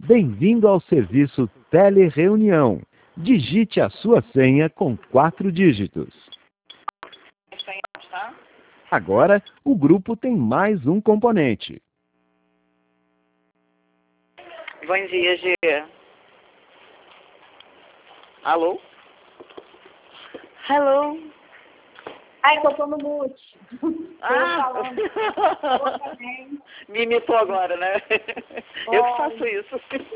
Bem-vindo ao serviço Telereunião. Digite a sua senha com 4 dígitos. Agora, o grupo tem mais um componente. Bom dia, G. Alô? Hello? Ai, que eu tô no mute. Ah! Me imitou agora, né? Eu que faço isso.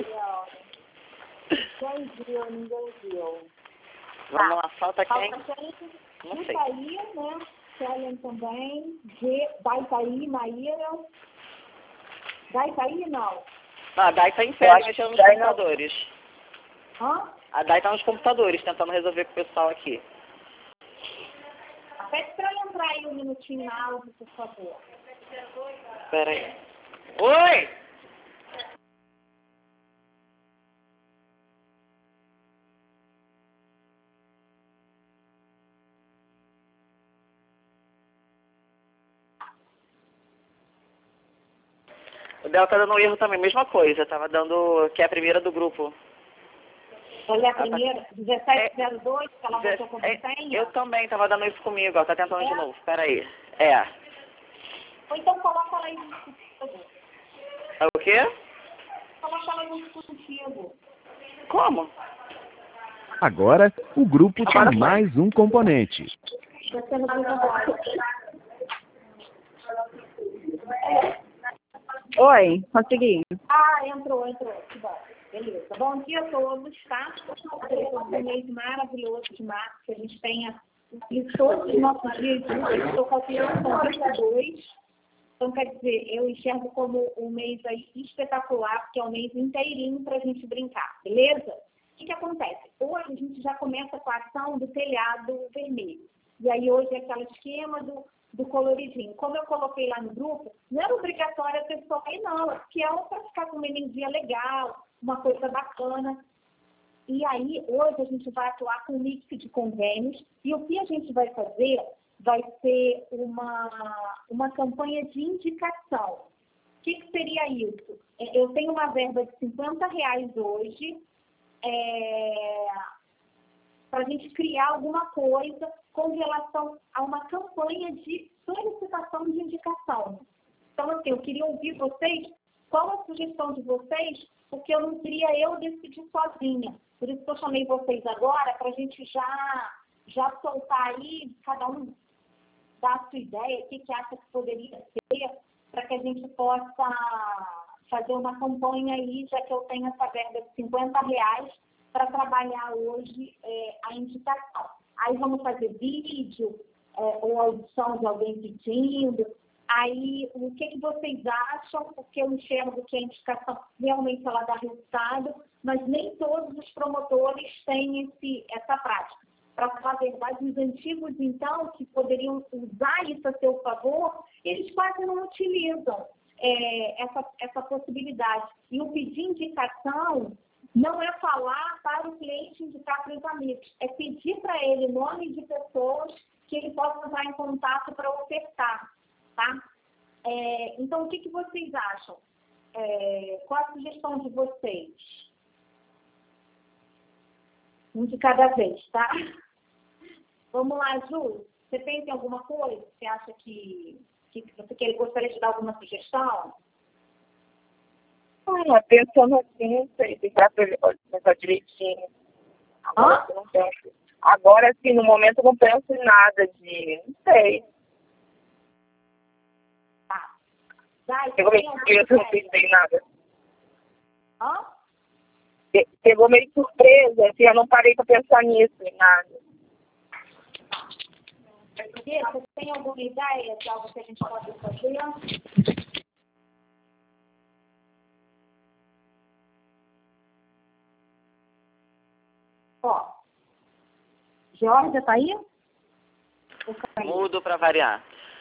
Quem viu, ninguém viu. Vamos lá, falta quem? Não sei. Itaí, né? Kellen também. G, da Itaí, Maíra. Da Itaí, não. Ah, a Dai tá em férias mexendo nos computadores. Hã? A Dai tá nos computadores, tentando resolver com o pessoal aqui. Pede pra ela entrar aí um minutinho na áudio, por favor. Espera aí. Oi! O dela tá dando erro também, mesma coisa. Tava dando, que é a primeira do grupo. Ela é a primeira, 1702, que ela botou como senha. Eu também, tava dando isso comigo, ó. Tá tentando de novo. Espera aí. É. Ou então coloca ela aí junto contigo. É o quê? Coloca ela junto contigo. Como? Agora, o grupo tem mais um componente. Você não vai agora. Oi, consegui. Ah, entrou. Que bom. Beleza. Bom dia a todos, tá? Um mês maravilhoso de março, que a gente tenha e todos os nossos dias eu estou calculando com 22. Então, quer dizer, eu enxergo como um mês aí espetacular, porque é um mês inteirinho para a gente brincar, beleza? O que acontece? Hoje a gente já começa com a ação do telhado vermelho. E aí hoje é aquele esquema do coloridinho. Como eu coloquei lá no grupo, não era obrigatório a pessoa ir, não. Porque é para ficar com uma energia legal, uma coisa bacana. E aí, hoje a gente vai atuar com um mix de convênios. E o que a gente vai fazer vai ser uma campanha de indicação. O que seria isso? Eu tenho uma verba de R$50 hoje para a gente criar alguma coisa com relação a uma campanha de solicitação de indicação. Então, assim, eu queria ouvir vocês, qual a sugestão de vocês, porque eu não queria eu decidir sozinha. Por isso que eu chamei vocês agora, para a gente já soltar aí, cada um dar a sua ideia, o que acha que poderia ser, para que a gente possa fazer uma campanha aí, já que eu tenho essa verba de R$50, para trabalhar hoje a indicação. Aí vamos fazer vídeo, ou audição de alguém pedindo. Aí, o que vocês acham? Porque eu enxergo que a indicação realmente ela dá resultado, mas nem todos os promotores têm essa prática. Para falar a verdade, os antigos, então, que poderiam usar isso a seu favor, eles quase não utilizam essa possibilidade. E o pedir indicação não é falar para o cliente indicar para os amigos, é pedir para ele nome de pessoas que ele possa entrar em contato para ofertar, tá? Então, o que vocês acham? Qual a sugestão de vocês? Um de cada vez, tá? Vamos lá, Ju. Você pensa em alguma coisa? Você acha que você gostaria de dar alguma sugestão? Pensando assim, não sei, tem que pensar direitinho. Agora, eu não penso. Agora, assim, no momento eu não penso em nada não sei. Tá. Dai, Pegou meio surpresa, eu não pensei em nada. Hã? Pegou meio surpresa, assim, eu não parei para pensar nisso, em nada. Você tem alguma ideia de algo que a gente pode fazer? Ó, Georgia tá aí? Mudo para variar.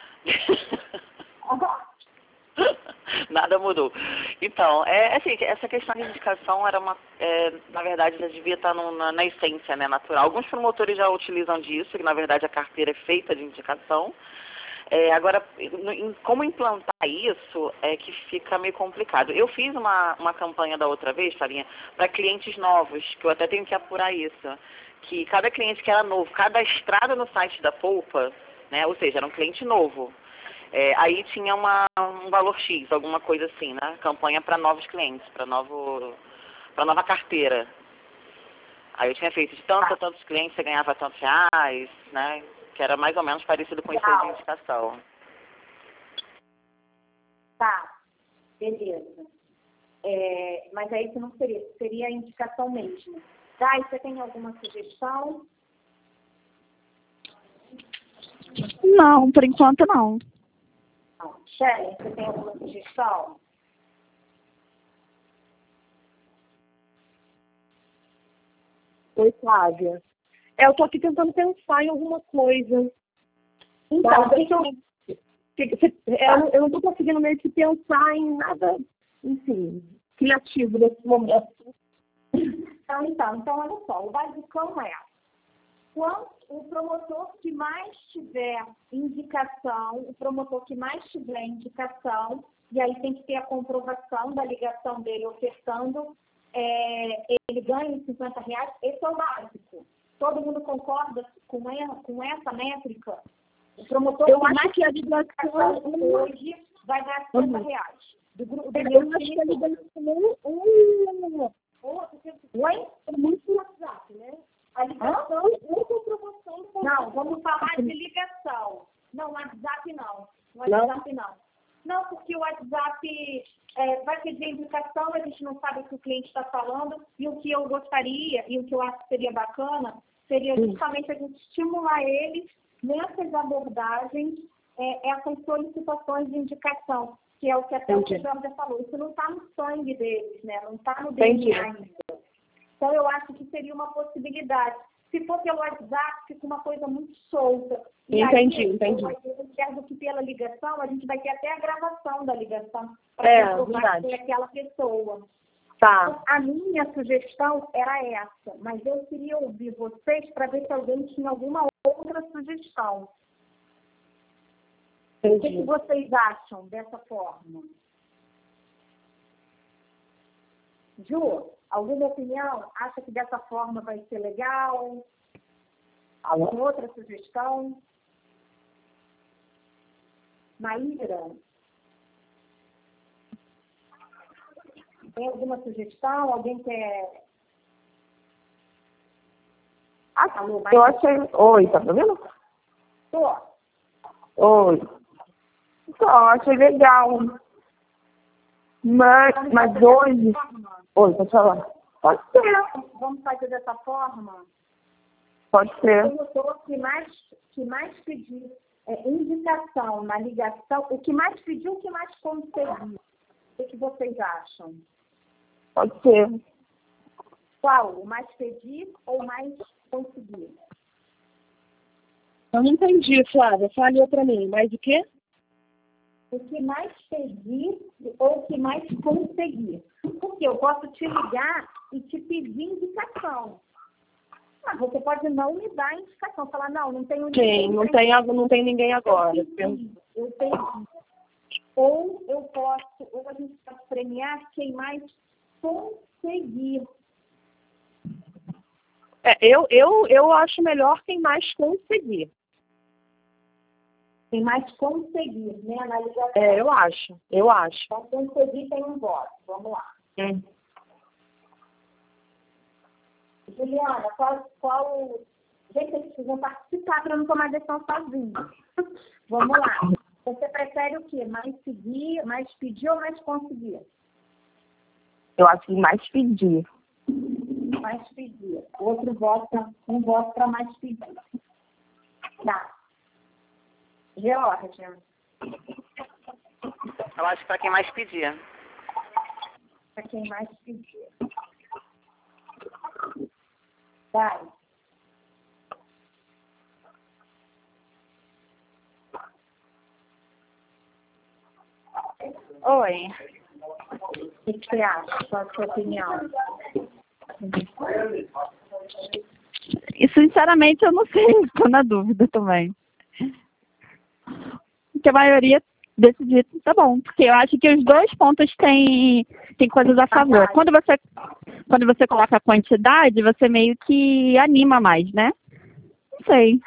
Nada mudou. Então, assim, essa questão de indicação era na verdade, já devia estar na essência, né, natural. Alguns promotores já utilizam disso, que na verdade a carteira é feita de indicação. Agora, como implantar isso é que fica meio complicado. Eu fiz uma campanha da outra vez, Farinha, para clientes novos, que eu até tenho que apurar isso. Que cada cliente que era novo, cadastrado no site da Poupa, né, ou seja, era um cliente novo, aí tinha um valor X, alguma coisa assim, né? Campanha para novos clientes, para nova carteira. Aí eu tinha feito de tantos a tantos clientes, você ganhava tantos reais, né? Que era mais ou menos parecido com isso aí de indicação. Tá, beleza. Mas aí isso não seria a indicação mesmo. Dai, você tem alguma sugestão? Não, por enquanto não. Não. Shelly, você tem alguma sugestão? Oi, Flávia. Eu tô aqui tentando pensar em alguma coisa. Então, eu não tô conseguindo meio que pensar em nada, enfim, criativo nesse momento. Então, olha só, o basicão é quando o promotor que mais tiver indicação, e aí tem que ter a comprovação da ligação dele ofertando, ele ganha os R$50, esse é o básico. Todo mundo concorda com essa métrica? O promotor eu que acho mais que a ligação hoje vai ganhar R$50. Do grupo do eu acho que a ligação Oi? É muito WhatsApp, né? A ligação ou comprovação do Não, vamos falar de ligação. Não, WhatsApp não. WhatsApp não. Não, porque o WhatsApp vai pedir indicação, a gente não sabe o que o cliente está falando, e o que eu gostaria, e o que eu acho que seria bacana, seria justamente a gente estimular eles nessas abordagens, essas solicitações de indicação, que é o que até o Fernando já falou. Isso não está no sangue deles, né? Não está no DNA ainda. Então, eu acho que seria uma possibilidade. Se for pelo WhatsApp, fica uma coisa muito solta. E entendi. Do que pela ligação, a gente vai ter até a gravação da ligação para comprovar que é aquela pessoa. Tá. Então, a minha sugestão era essa, mas eu queria ouvir vocês para ver se alguém tinha alguma outra sugestão. O que vocês acham dessa forma? Ju, alguma opinião? Acha que dessa forma vai ser legal? Alguma outra sugestão? Maíra? Tem alguma sugestão? Alguém quer... Alô, eu achei... Oi, tá me ouvindo? Tô. Oi. Então, achei legal. Mas hoje... Oi, pode falar. Pode ser. Vamos fazer dessa forma? Pode ser. O promotor que mais pedir indicação na ligação, o que mais pediu, o que mais conseguiu. O que vocês acham? Pode ser. Qual? O mais pedir ou o mais conseguir? Eu não entendi, Flávia. Fale para mim. Mais o quê? O que mais pedir ou o que mais conseguir. Porque eu posso te ligar e te pedir indicação. Mas você pode não me dar indicação. Falar, não tenho ninguém. Não tem ninguém agora. Eu pedi. Ou a gente pode premiar quem mais conseguir. Eu acho melhor quem mais conseguir. Quem mais conseguir, né? Na ligação. Eu acho. Então, conseguir tem um voto. Vamos lá. Juliana, qual... Gente, vocês precisam participar para não tomar decisão sozinho. Vamos lá. Você prefere o quê? Mais pedir ou mais conseguir? Eu acho que mais pedir. Mais pedir. Outro voto, um voto para mais pedir. Tá. Georgia. Eu acho que para quem mais pedia. Para quem mais pedir. Vai. Oi. O que você acha? Qual a sua opinião? E, sinceramente, eu não sei. Estou na dúvida também. que a maioria decidir tá bom. Porque eu acho que os dois pontos têm coisas a favor. Quando você coloca a quantidade, você meio que anima mais, né? Não sei.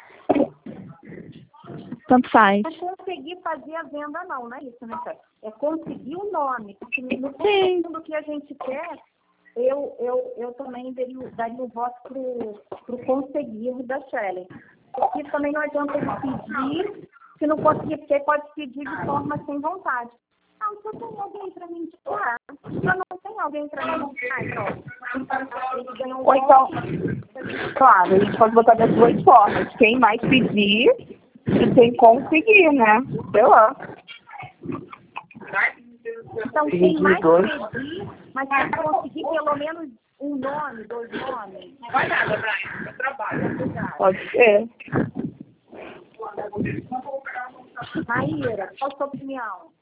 Tanto faz. Não é conseguir fazer a venda não, não é isso, né, Fé? É conseguir o nome. Porque no fundo que a gente quer, eu também daria o voto pro conseguir da Shelley. Porque também não adianta ele pedir, se não conseguir, porque pode pedir de forma sem vontade. Não, se eu tenho alguém para me indicar, se eu não tenho alguém para me indicar, então, Ou então, claro, a gente pode botar das duas formas. Quem mais pedir e quem conseguir, né? Sei lá. Então, quem mais pedir, mas quem conseguir pelo menos um nome, 2 nomes. Não vai nada, Brian. É trabalho. Pode ser. Maíra, qual a sua opinião?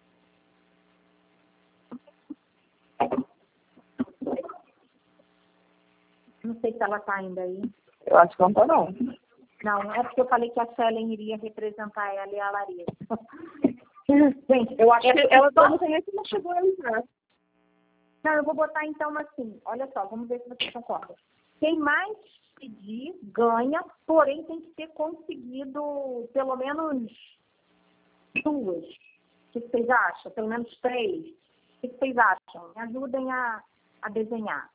Não sei se ela está ainda aí. Eu acho que não tá, não. Não, é porque eu falei que a Shelley iria representar ela e a Larissa. Gente, Eu acho que ela não tem esse, não chegou a entrar. Não, eu vou botar então assim, olha só, vamos ver se vocês concordam. Quem mais pedir, ganha, porém tem que ter conseguido pelo menos 2. O que vocês acham? Pelo menos 3. O que vocês acham? Me ajudem a desenhar.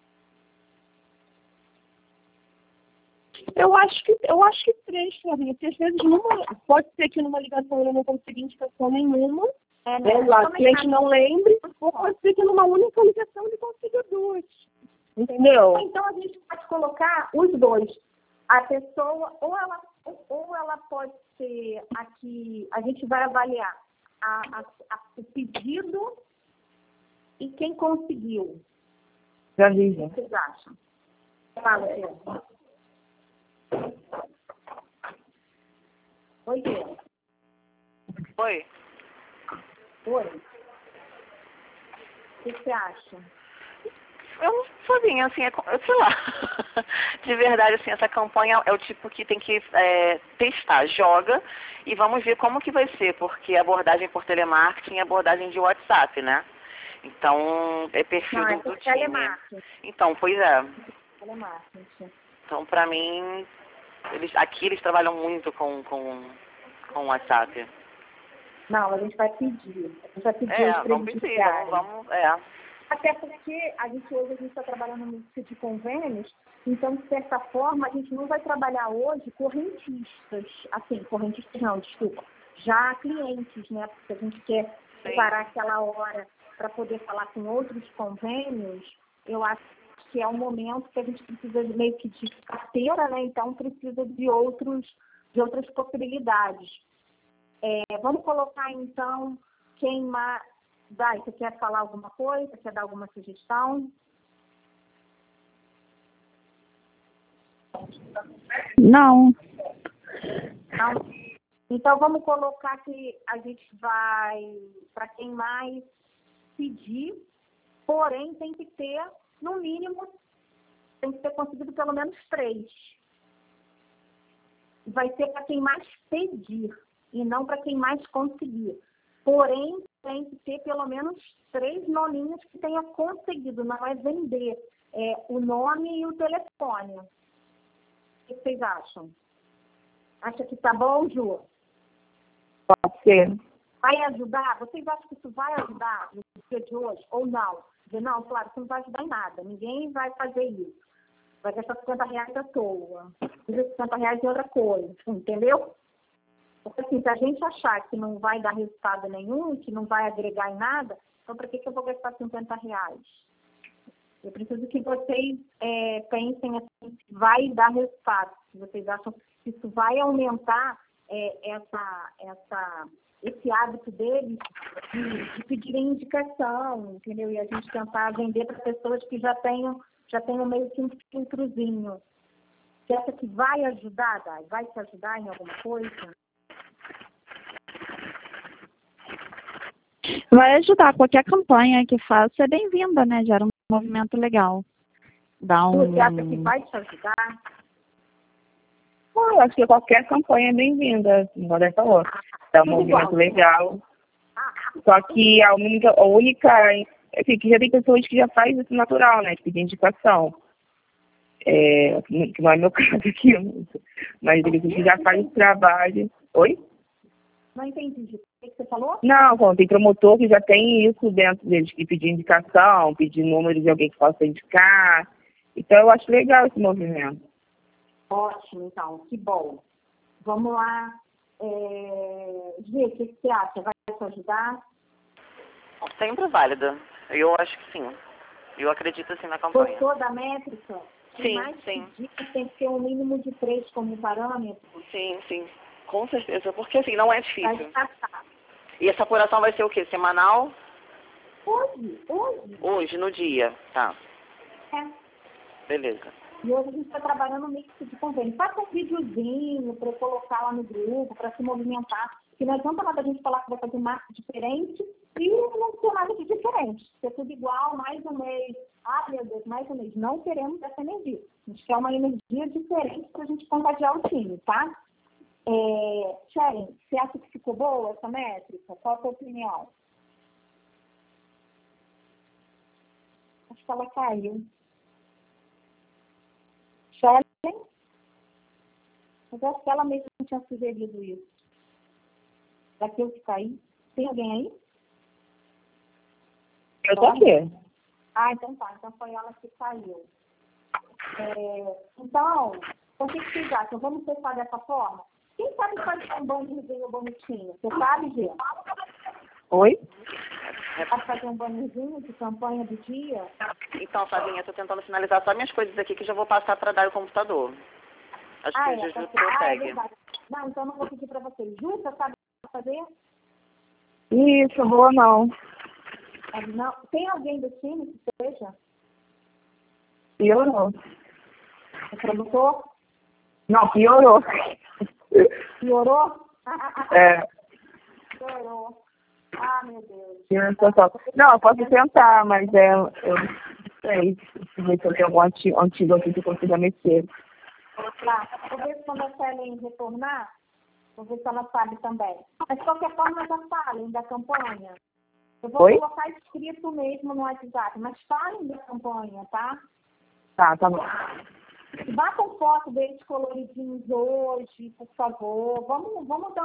Eu acho que 3, Flavinha, porque às vezes pode ser que numa ligação eu não consiga indicação nenhuma, lá o cliente não lembre, ou pode ser que numa única ligação ele consiga 2. Entendeu? Então a gente pode colocar os 2. A pessoa, ou ela pode ser aqui, a gente vai avaliar o pedido e quem conseguiu. Já vi. O que vocês acham? Fala, Pedro. Oi, Pedro. Oi. Oi. O que você acha? Eu sozinha, assim, eu sei lá. De verdade, assim, essa campanha é o tipo que tem que testar, joga e vamos ver como que vai ser, porque a abordagem por telemarketing é abordagem de WhatsApp, né? Então, é perfil do time. Telemarketing. Então, pois é. Telemarketing. Então, pra mim, aqui eles trabalham muito com WhatsApp. Não, a gente vai pedir. A gente vai pedir os vamos pedir, vamos. Até porque hoje a gente está trabalhando no sítio de convênios, então, de certa forma, a gente não vai trabalhar hoje correntistas. Assim, correntistas não, desculpa. Já clientes, né? Porque a gente quer separar aquela hora para poder falar com outros convênios, eu acho que é um momento que a gente precisa meio que de carteira, né? Então, precisa de outras possibilidades. Vamos colocar, então, quem mais... Dai, você quer falar alguma coisa? Quer dar alguma sugestão? Não. Não? Então, vamos colocar que a gente vai para quem mais pedir, porém, tem que ter, no mínimo, tem que ter conseguido pelo menos 3. Vai ser para quem mais pedir e não para quem mais conseguir. Porém, tem que ter pelo menos 3 nominhos que tenha conseguido, não é vender. É o nome e o telefone. O que vocês acham? Acha que tá bom, Ju? Pode ser. Vai ajudar? Vocês acham que isso vai ajudar no dia de hoje? Ou não? Não, claro, isso não vai ajudar em nada. Ninguém vai fazer isso. Vai gastar R$50 à toa. R$50 é outra coisa, entendeu? Porque assim, se a gente achar que não vai dar resultado nenhum, que não vai agregar em nada, então para que eu vou gastar R$50? Eu preciso que vocês pensem assim, se vai dar resultado. Se vocês acham que isso vai aumentar esse hábito deles de pedirem indicação, entendeu? E a gente tentar vender para pessoas que já tenham meio que um filtrozinho. Você acha que vai ajudar, Dai? Vai te ajudar em alguma coisa? Vai ajudar. Qualquer campanha que faça é bem-vinda, né? Gera um movimento legal. Você acha que vai te ajudar? Bom, eu acho que qualquer campanha é bem-vinda, igual você falou. É um movimento legal. Só que a única, assim, que já tem pessoas que já fazem isso natural, né? De pedir indicação. Que não é meu caso aqui, mas tem pessoas que já fazem esse trabalho. Oi? Não entendi. O que você falou? Não, bom, tem promotor que já tem isso dentro deles, que pedir indicação, pedir número de alguém que possa indicar. Então eu acho legal esse movimento. Ótimo, então, que bom. Vamos lá. Gê, o que você acha? Vai te ajudar? Sempre válida. Eu acho que sim. Eu acredito assim na campanha. Gostou da métrica? Sim, mais sim. Pedidos, tem que ter um mínimo de 3 como parâmetro. Sim, sim. Com certeza. Porque assim, não é Vai difícil. passar. E essa apuração vai ser o quê? Semanal? Hoje. Hoje, no dia. Tá. Beleza. E hoje a gente está trabalhando no mix de convênio. Faça um videozinho para eu colocar lá no grupo, para se movimentar. Porque não adianta nada a gente falar que vai fazer marca diferente e não ter nada de diferente. Ser tudo igual, mais um mês. Ah, meu Deus, mais um mês. Não queremos essa energia. A gente quer uma energia diferente para a gente contagiar o time, tá? Sharon, você acha que ficou boa essa métrica? Qual a sua opinião? Acho que ela caiu. Sharon? Mas acho que ela mesma tinha sugerido isso. Daqui eu que caí. Tem alguém aí? Eu tô aqui. Ah, então tá. Então foi ela que caiu. Então, o que vocês acham? Vamos testar dessa forma? Quem sabe fazer um bannerzinho bonitinho? Você sabe, Gê? Oi? Pode fazer um bannerzinho de campanha do dia? Então, Flavinha, eu tô tentando finalizar só minhas coisas aqui que já vou passar para dar o computador. Acho que o Juju consegue. Não, então não vou pedir para você. Ju, você sabe fazer? Isso, boa não. Não. Tem alguém do time que seja? Piorou. O produtor? Não, piorou. Piorou? Piorou. Ah, meu Deus. Não, eu posso tentar, mas eu não sei se eu tenho algum antídoto que eu consiga mexer. Tá, vou ver se quando a Suelen retornar, vou ver se ela sabe também. Mas de qualquer forma, já falem da campanha. Eu vou colocar escrito mesmo no WhatsApp, mas falem da campanha, tá? Tá bom. Batam foto deles coloridinhos hoje, por favor. Vamos dar